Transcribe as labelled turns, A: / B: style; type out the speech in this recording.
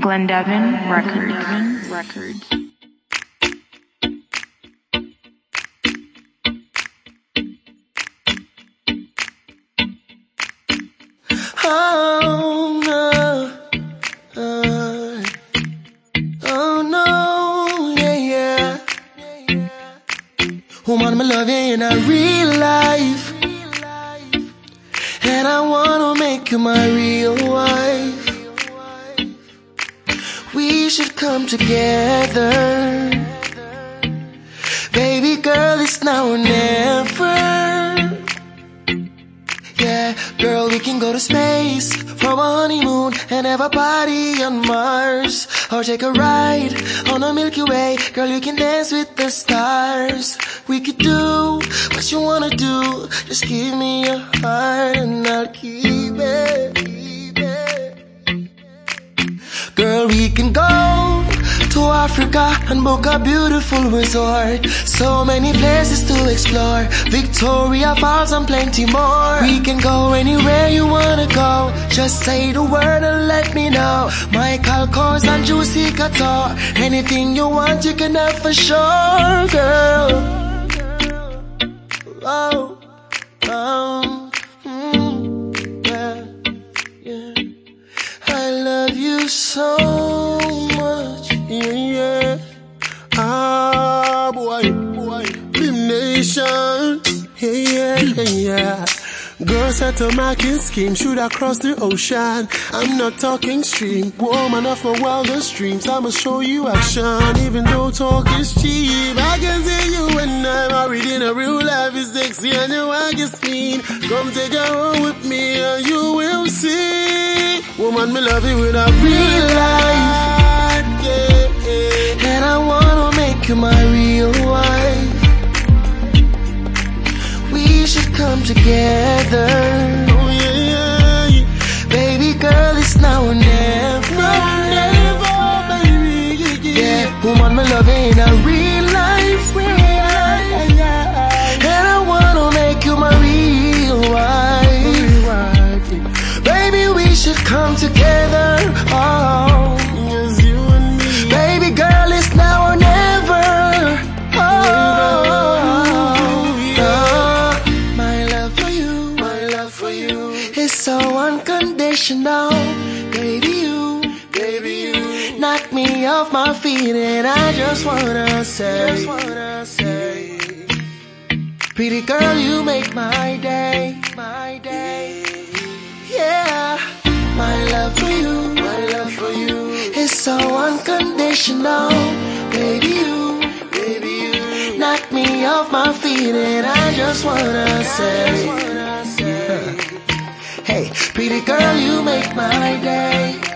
A: Glendevin Records.
B: Oh no, yeah. Woman, me love you in a real life, and I wanna make you my real wife. We should come together, baby girl, it's now or never. Yeah, girl, we can go to space for a honeymoon and have a party on Mars, or take a ride on the Milky Way. Girl, you can dance with the stars. We could do what you wanna do. Just give me your heart and I'll keep it. Girl, we can go to Africa and book a beautiful resort. So many places to explore, Victoria Falls and plenty more. We can go anywhere you wanna go. Just say the word and let me know. Michael Kors and Juicy Couture. Anything you want you can have for sure, girl. Oh, yeah. I love you so much, yeah.
C: Ah, boy, Blim Nation, yeah. Girls at a marking scheme, shoot across the ocean. I'm not talking stream, woman of my wildest dreams. I'ma show you action, even though talk is cheap. I can see you when I'm married in a real life is sexy and you want to mean. Come take a run with me and you will see. Woman, me love you with a real life, yeah.
B: And I wanna make you my real wife. We should come together.
C: Oh yeah.
B: Baby girl, it's now or never.
C: Never, baby.
B: Yeah, woman, me love you in a real life. And I wanna make you my real wife. Baby, we should come together. Oh,
C: Yes, you and me.
B: baby girl, it's now or never. My love for you is so unconditional. Baby, you knock me off my feet, and I just wanna say, pretty girl, you make my day. Yeah, my love for you is so unconditional. Baby, you knock me off my feet, and I just wanna say, hey, pretty girl, you make my day.